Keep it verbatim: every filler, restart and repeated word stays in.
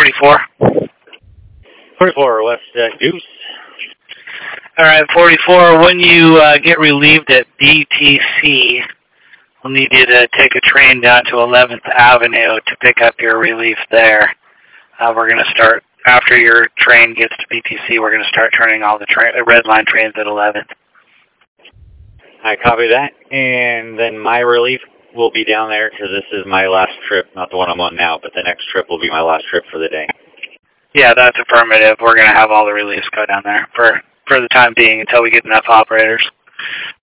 forty-four. forty-four, West uh, Goose. All right, forty-four, when you uh, get relieved at B T C, we'll need you to take a train down to eleventh Avenue to pick up your relief there. Uh, we're going to start, after your train gets to B T C, we're going to start turning all the tra- red line trains at eleventh. I copy that, and then my relief will be down there because this is my last trip, not the one I'm on now, but the next trip will be my last trip for the day. Yeah, that's affirmative. We're going to have all the reliefs go down there for, for the time being until we get enough operators.